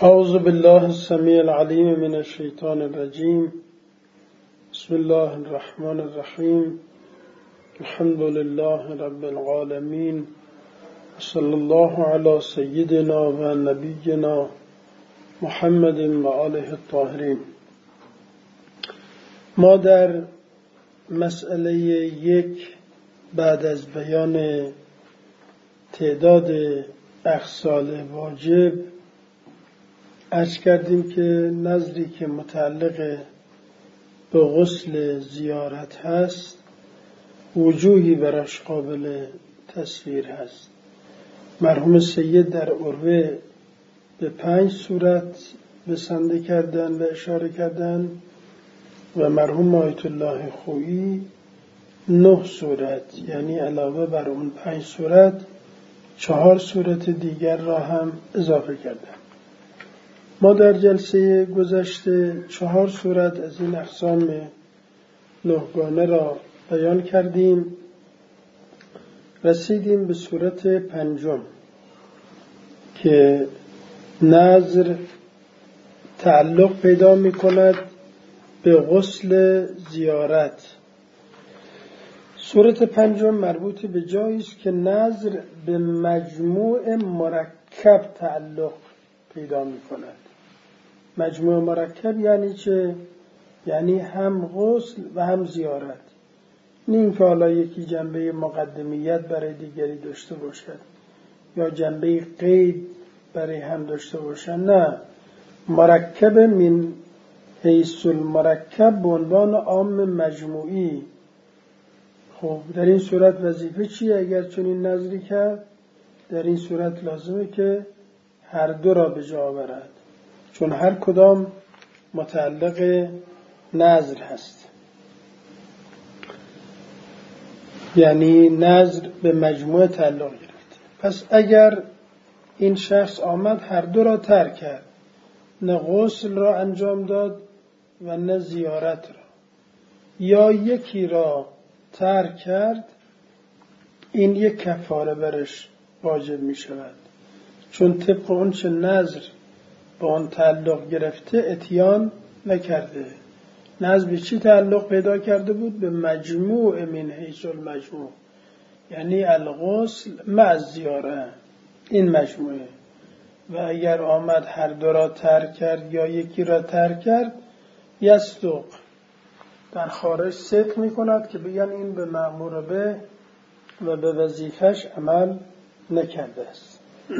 اعوذ بالله السمیع العلیم من الشیطان الرجیم. بسم الله الرحمن الرحیم. الحمد لله رب العالمین. صلی الله علی سیدنا و نبینا محمد و آله الطاهرین. ما در مسئله 1 بعد از بیان تعداد اغسال واجب عرض کردیم که نظری که متعلق به غسل زیارت هست وجوهی براش قابل تصویر هست. مرحوم سید در عروه به 5 صورت بسنده کردن و اشاره کردن و مرحوم آیت الله خویی 9 صورت، یعنی علاوه بر اون 5 صورت 4 صورت دیگر را هم اضافه کردن. ما در جلسه گذشته 4 صورت از این اقسام نهگانه را بیان کردیم. رسیدیم به صورت 5 که نذر تعلق پیدا می کند به غسل زیارت. صورت 5 مربوط به جایی است که نذر به مجموع مرکب تعلق پیدا می کند. مجموع مرکب یعنی چه؟ یعنی هم غسل و هم زیارت. نه اینکه حالا یکی جنبه مقدمیت برای دیگری داشته باشد یا جنبه قید برای هم داشته باشد، نه، مرکب من حیث المرکب به عنوان عام مجموعی. خب در این صورت وظیفه چیه؟ اگر چنین نظری کرد در این صورت لازمه که هر دو را به جا آورد، چون هر کدام متعلق نذر هست. یعنی نذر به مجموعه تعلق گرفت. پس اگر این شخص آمد هر دو را ترک کرد، نه غسل را انجام داد و نه زیارت را، یا یکی را ترک کرد، این یک کفاره برش واجب می شود، چون طبق اون چه نذر با آن تعلق گرفته اتیان نکرده. نذر به چی تعلق پیدا کرده بود؟ به مجموع من حیث المجموع، یعنی الغسل مع الزیاره، این مجموعه. و اگر آمد هر دو را ترک کرد یا یکی را ترک کرد، یصدق، در خارج صدق می کند که بگن این به مأمور به و به وظیفش عمل نکرده است.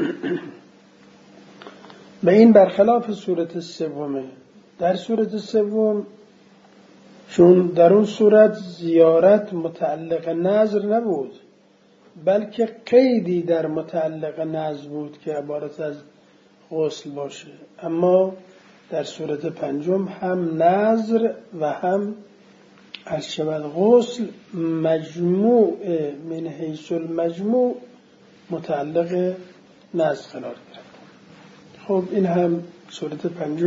و این برخلاف صورت 3. در صورت 3 چون در اون صورت زیارت متعلق نذر نبود، بلکه قیدی در متعلق نذر بود که عبارت از غسل باشه، اما در صورت 5 هم نذر و هم ارشبت غسل مجموع من حیث المجموع متعلق نذر قرار گرفت. خب این هم صورت 5.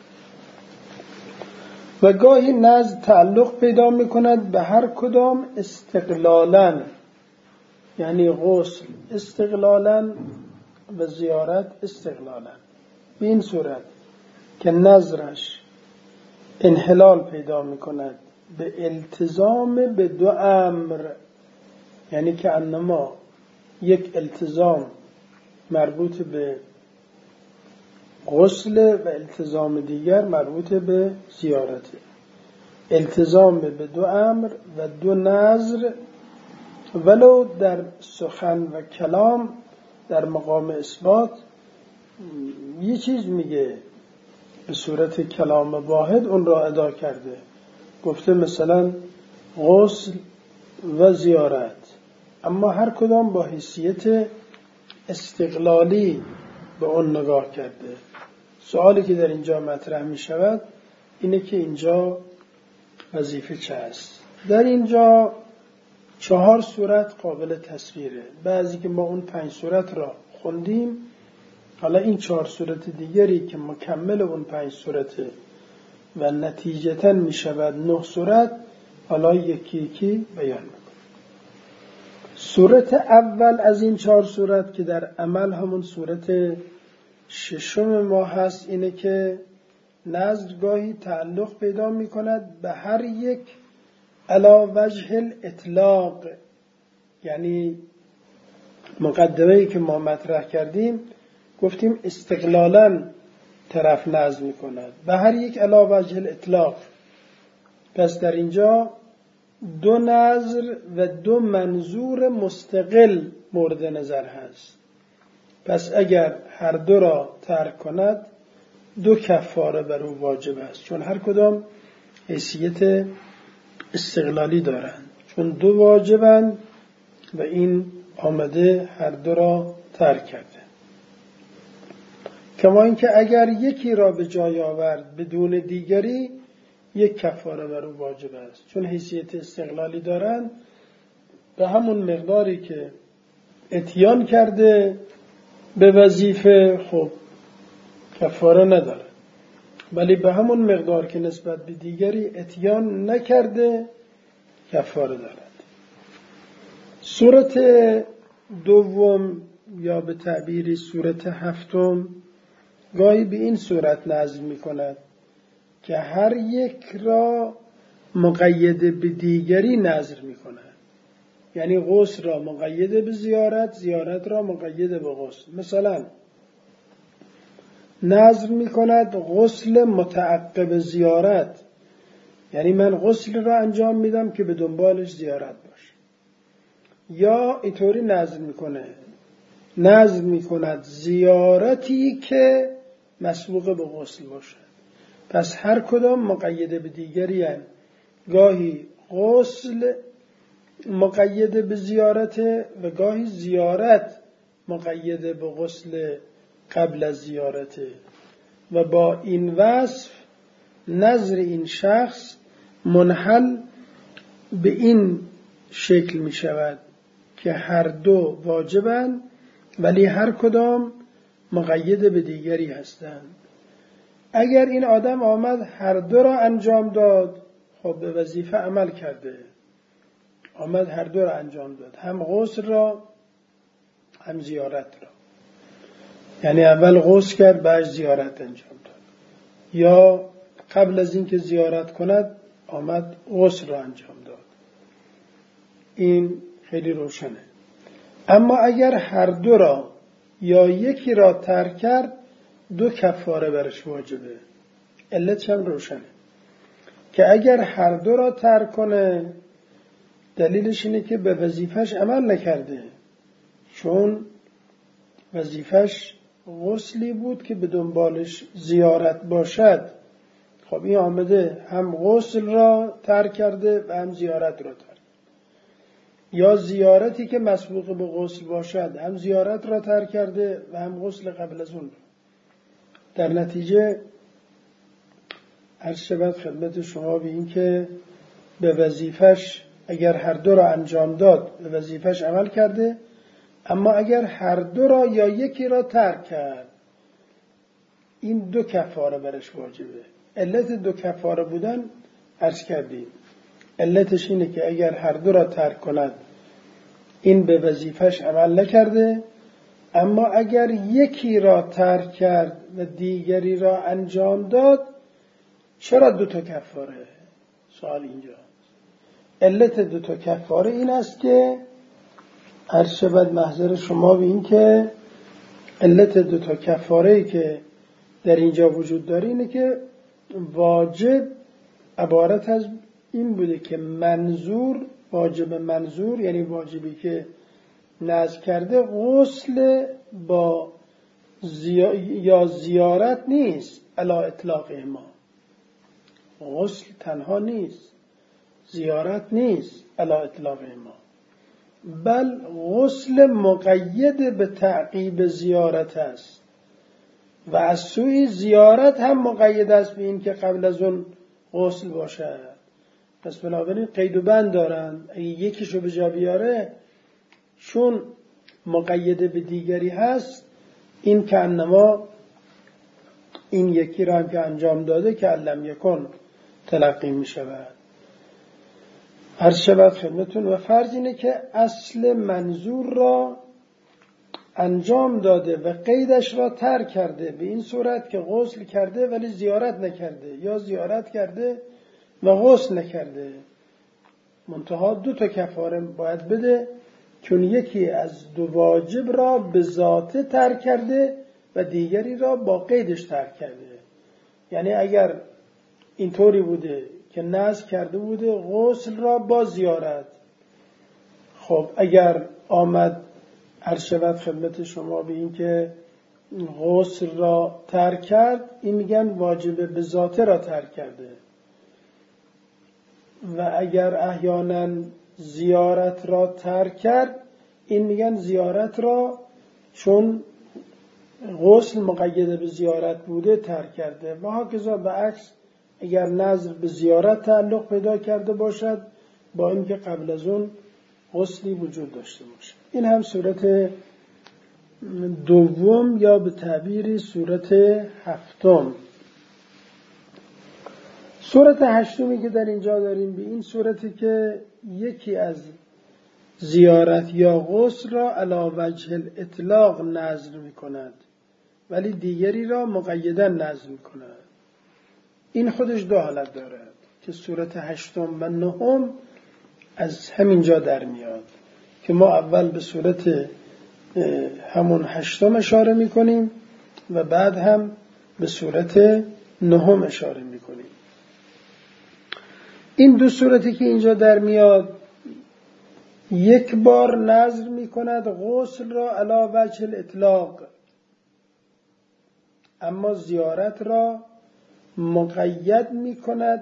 و گاهی نذر تعلق پیدا می کند به هر کدام استقلالاً، یعنی غسل استقلالاً و زیارت استقلالاً. به این صورت که نذرش انحلال پیدا می کند به التزام به 2 امر، یعنی که انما یک التزام مربوط به غسل و التزام دیگر مربوط به زیارت. التزام به 2 امر و 2 نذر، ولو در سخن و کلام در مقام اثبات یه چیز میگه به صورت کلام واحد اون را ادا کرده، گفته مثلا غسل و زیارت، اما هر کدام با حیثیت استقلالی به اون نگاه کرده. سوالی که در اینجا مطرح می شود اینه که اینجا وظیفه چه است؟ در اینجا 4 صورت قابل تصویره. بعضی که ما اون 5 صورت را خوندیم، حالا این 4 صورت دیگری که مکمل اون 5 صورته و نتیجتاً می شود 9 صورت، حالا یکی یکی بیان میکنم. صورت اول از این 4 صورت که در عمل همون صورت ششم ما هست اینه که نظر گاهی تعلق پیدا می کند به هر یک علی وجه الاطلاق. یعنی مقدمه‌ای که ما مطرح کردیم گفتیم استقلالاً طرف نظر می کند به هر یک علی وجه الاطلاق. پس در اینجا دو نظر و دو منظور مستقل مورد نظر هست. پس اگر هر دو را ترک کند دو کفاره بر او واجب است، چون هر کدام حیثیت استقلالی دارند، چون دو واجبند و این آمده هر دو را ترک کرده. کما اینکه اگر یکی را به جای آورد بدون دیگری یک کفاره بر او واجب است، چون حیثیت استقلالی دارند. به همون مقداری که اتیان کرده به وظیفه خب کفاره نداره، ولی به همون مقدار که نسبت به دیگری اتیان نکرده کفاره دارد. صورت دوم یا به تعبیری صورت هفتم گاهی به این صورت نظر می کند که هر یک را مقید به دیگری نظر می کند. یعنی غسل را مقید به زیارت، زیارت را مقید به غسل. مثلا نظر می کند غسل متعقب زیارت، یعنی من غسل را انجام میدم که به دنبالش زیارت باشه. یا اینطوری نظر می کند زیارتی که مسبوق به غسل باشه. پس هر کدام مقید به دیگری هست. گاهی غسل مقید به زیارت و گاهی زیارت مقید به غسل قبل از زیارت. و با این وصف نظر این شخص منحل به این شکل می شود که هر دو واجبند ولی هر کدام مقید به دیگری هستند. اگر این آدم آمد هر دو را انجام داد، خب به وظیفه عمل کرده. آمد هر دو را انجام داد، هم غسل را هم زیارت را. یعنی اول غسل کرد بعد زیارت انجام داد، یا قبل از اینکه زیارت کند آمد غسل را انجام داد. این خیلی روشنه. اما اگر هر دو را یا یکی را ترک کرد دو کفاره برش واجبه. علتش هم روشنه که اگر هر دو را ترک کنه دلیلش اینه که به وظیفش عمل نکرده، چون وظیفش غسلی بود که به دنبالش زیارت باشد. خب این آمده هم غسل را ترک کرده و هم زیارت را ترک. یا زیارتی که مسبوق به غسل باشد هم زیارت را ترک کرده و هم غسل قبل از اون را. در نتیجه عرض شود خدمت شما به این که به وظیفش اگر هر دو را انجام داد به وظیفش عمل کرده، اما اگر هر دو را یا یکی را ترک کرد این دو کفاره برش واجبه. علت دو کفاره بودن عرض کردیم، علتش اینه که اگر هر دو را ترک کند این به وظیفش عمل نکرده، اما اگر یکی را ترک کرد و دیگری را انجام داد چرا دو تا کفاره؟ سوال اینجا. علت دو تا کفاره این است که عرض شود محضر شما به این که علت دو تا کفاره‌ای که در اینجا وجود داره اینه که واجب عبارت از این بوده که منظور، واجب منظور یعنی واجبی که نذر کرده غسل با یا زیارت نیست علی اطلاق ما. غسل تنها نیست، زیارت نیست علی اطلاق ما، بل غسل مقید به تعقیب زیارت است و از سوی زیارت هم مقید است به این که قبل از اون غسل باشد. پس بنابراین قید و بند دارند. اگه یکیشو به جا بیاره چون مقید به دیگری هست این که انما این یکی را هم که انجام داده که علم یکن تلقی می شود. هر شود خدمتون. و فرض اینه که اصل منظور را انجام داده و قیدش را ترک کرده، به این صورت که غسل کرده ولی زیارت نکرده، یا زیارت کرده و غسل نکرده، منتها 2 کفاره باید بده، چون یکی از 2 واجب را به ذاته ترک کرده و دیگری را با قیدش ترک کرده. یعنی اگر اینطوری بوده که نذر کرده بوده غسل را با زیارت، خب اگر آمد عرض شود خدمت شما به این که غسل را ترک کرد، این میگن واجب به ذاته را ترک کرده. و اگر احیانا زیارت را ترک کرد، این میگن زیارت را چون غسل مقید به زیارت بوده ترک کرده. و هاکذا به عکس اگر نذر به زیارت تعلق پیدا کرده باشد با اینکه قبل از اون غسلی وجود داشته باشد. این هم صورت دوم یا به تعبیری صورت هفتم. صورت هشتمی که در اینجا داریم به این صورتی که یکی از زیارت یا غسل را علی وجه الاطلاق نذر می کند ولی دیگری را مقیدا نذر می کند. این خودش 2 حالت دارد که صورت هشتم و نهم از همینجا در میاد که ما اول به صورت همون هشتم اشاره می کنیم و بعد هم به صورت نهم اشاره می کنیم. این 2 صورتی که اینجا در میاد، یک بار نذر می کند غسل را علی وجه الاطلاق، اما زیارت را مقید می کند،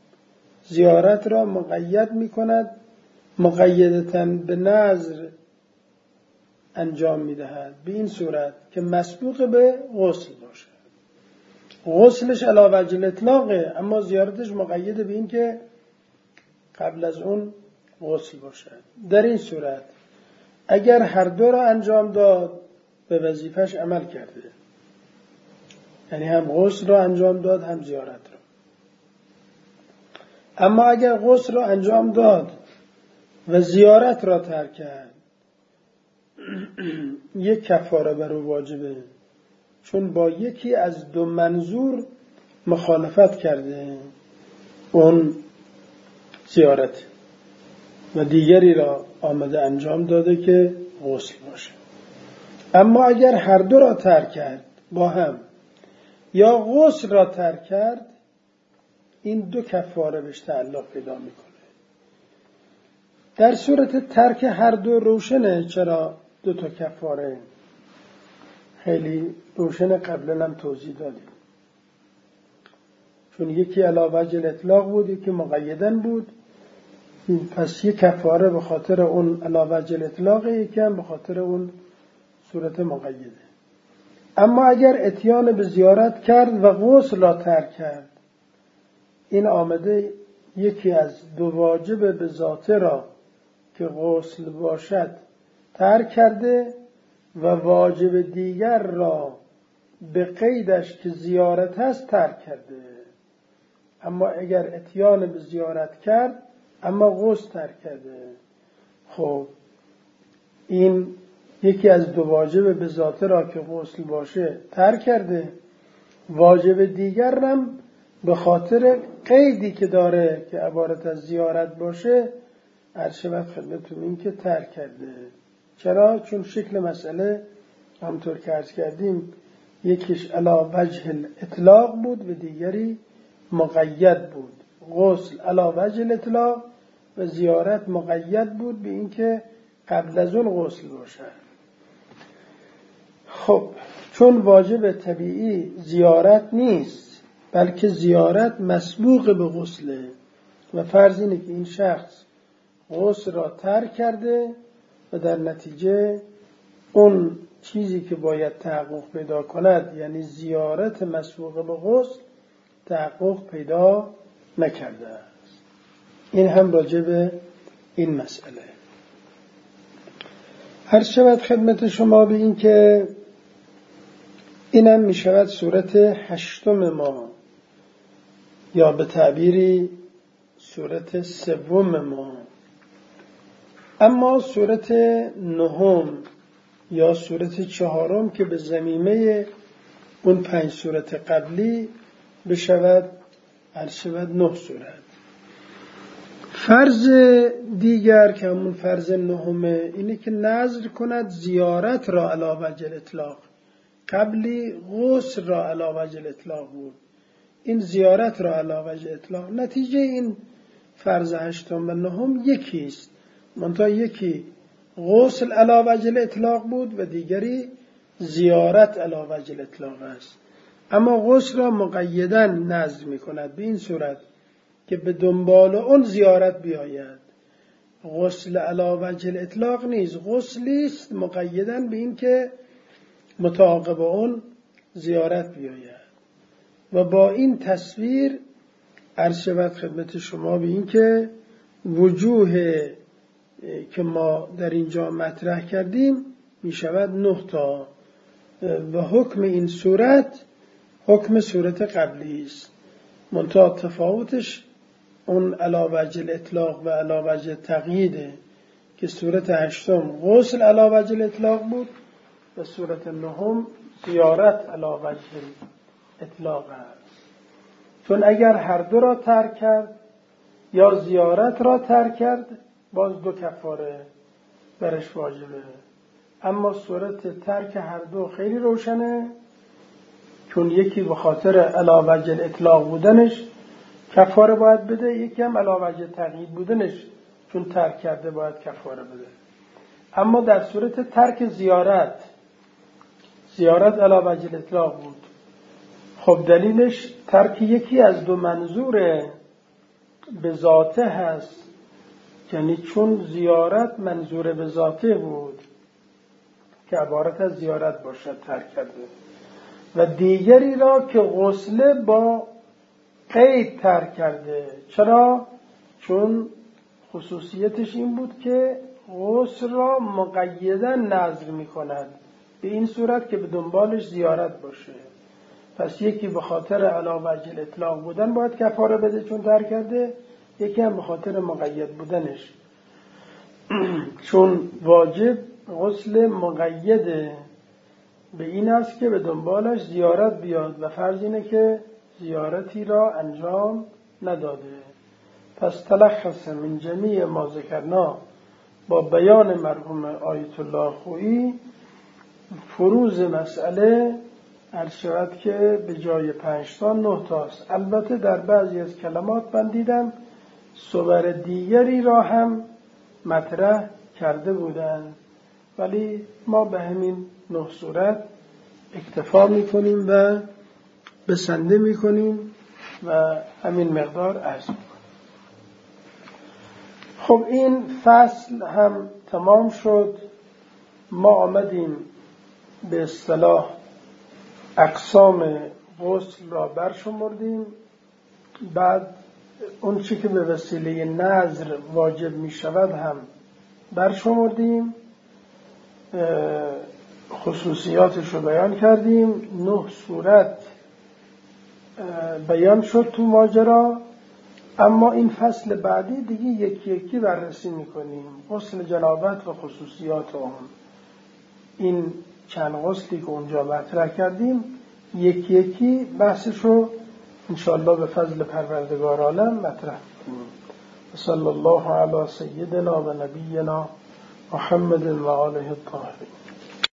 مقیدتاً به نذر انجام می دهد، به این صورت که مسبوق به غسل باشد. غسلش علی وجه الاطلاقه اما زیارتش مقید به این که قبل از اون غسل باشد. در این صورت اگر هر 2 را انجام داد به وظیفش عمل کرده، یعنی هم غسل را انجام داد هم زیارت را. اما اگر غسل را انجام داد و زیارت را ترک کرد، یک کفاره بر او واجبه، چون با یکی از 2 منظور مخالفت کرده، اون زیارت، و دیگری را آمده انجام داده که غسل باشه. اما اگر هر 2 را ترک کرد با هم یا غسل را ترک کرد، این 2 کفاره بهش تعلق پیدا میکنه. در صورت ترک هر 2 روشنه چرا 2 کفاره، خیلی روشن، قبلا هم توضیح دادیم. چون یکی علی وجه الاطلاق بود، یکی مقیدن بود، پس یک کفاره به خاطر اون علی وجه الاطلاق، یکی هم به خاطر اون صورت مقیده. اما اگر اتیان به زیارت کرد و غسل را ترک کرد، این آمده یکی از 2 واجب به ذاته را که غسل باشد ترک کرده و واجب دیگر را به قیدش که زیارت هست ترک کرده. اما اگر اتیان به زیارت کرد اما غسل ترک کرده، خب این یکی از 2 واجب به ذاته را که غسل باشه ترک کرده، واجب دیگر هم به خاطر قیدی که داره که عبارت از زیارت باشه عرض شود خدمتتون این که ترک کرده. چرا؟ چون شکل مسئله همطور که عرض کردیم یکیش علی وجه الاطلاق بود و دیگری مقید بود. غسل علی وجه الاطلاق و زیارت مقید بود به این که قبل از اون غسل باشد. خب چون واجب طبیعی زیارت نیست بلکه زیارت مسبوق به غسله و فرض اینه که این شخص غسل را ترک کرده و در نتیجه اون چیزی که باید تحقق پیدا کند، یعنی زیارت مسبوق به غسل، تحقق پیدا نکرده است. این هم راجع به این مسئله. هر شود خدمت شما به این که اینم می شود صورت هشتم ما یا به تعبیری صورت سوم ما. اما صورت نهم یا صورت چهارم که به ضمیمه اون 5 صورت قبلی بشود عرض شود 9 صورت. فرض دیگر که همون فرض نهمه اینه که نظر کند زیارت را علی وجه الاطلاق. قبلی غسل را علی وجه الاطلاق بود، این زیارت را علی وجه اطلاق. نتیجه این فرض هشتم و نهم یکیست، منتها یکی غسل علی وجه الاطلاق بود و دیگری زیارت علی وجه الاطلاق است. اما غسل را مقیداً نظر می کند به این صورت که به دنبال اون زیارت بیاید. غسل علی وجه الاطلاق نیست، غسلی است مقیداً به این که متعاقب اون زیارت بیاید. و با این تصویر عرض شود خدمت شما به این که وجوه که ما در اینجا مطرح کردیم می شود 9 تا و حکم این صورت حکم صورت قبلی است، منتها تفاوتش اون علی وجه الاطلاق و علی وجه تقییده که صورت هشتم غسل علی وجه الاطلاق بود و صورت نهم زیارت علی وجه الاطلاق است. چون اگر هر دو را ترک کرد یا زیارت را ترک کرد باز 2 کفاره برش واجبه. اما صورت ترک هر دو خیلی روشنه، چون یکی به خاطر علی وجه الاطلاق بودنش کفاره باید بده، یکی هم علی وجه تقیید بودنش چون ترک کرده باید کفاره بده. اما در صورت ترک زیارت علی وجه الاطلاق بود. خب دلیلش ترک یکی از 2 منظور به ذاته هست، یعنی چون زیارت منظور به ذاته بود که عبارت از زیارت باشد ترک کرده، و دیگری را که غسل با قید ترک کرده. چرا؟ چون خصوصیتش این بود که غسل را مقیدا نظر می کند به این صورت که به دنبالش زیارت باشه. پس یکی به خاطر علی وجه الاطلاق بودن باید کفاره بده چون ترک کرده، یکی هم به خاطر مقید بودنش چون واجب غسل مقیده به این است که به دنبالش زیارت بیاد و فرض اینه که زیارتی را انجام نداده. پس تلخص من جمیع ما ذکرنا با بیان مرحوم آیت الله خویی فروض مسئله عرض شود که به جای 5 تا 9 تاست. البته در بعضی از کلمات من دیدم صور دیگری را هم مطرح کرده بودند، ولی ما به همین 9 صورت اکتفا میکنیم و بسنده میکنیم و همین مقدار عرض میکنیم. خب این فصل هم تمام شد. ما آمدیم به اصطلاح اقسام غسل را برشمردیم، بعد اون چی که به وسیله نظر واجب می شود هم برشمردیم، خصوصیاتش رو بیان کردیم. 9 صورت بیان شد تو ماجرا. اما این فصل بعدی دیگه یکی یکی بررسی میکنیم غسل جنابت و خصوصیات اون. این چند غسلی که اونجا مطرح کردیم یکی یکی بحثش رو انشاءالله به فضل پروردگار عالم مطرح کنیم. صلی الله علی سیدنا و نبینا محمد و آله الطاهرین.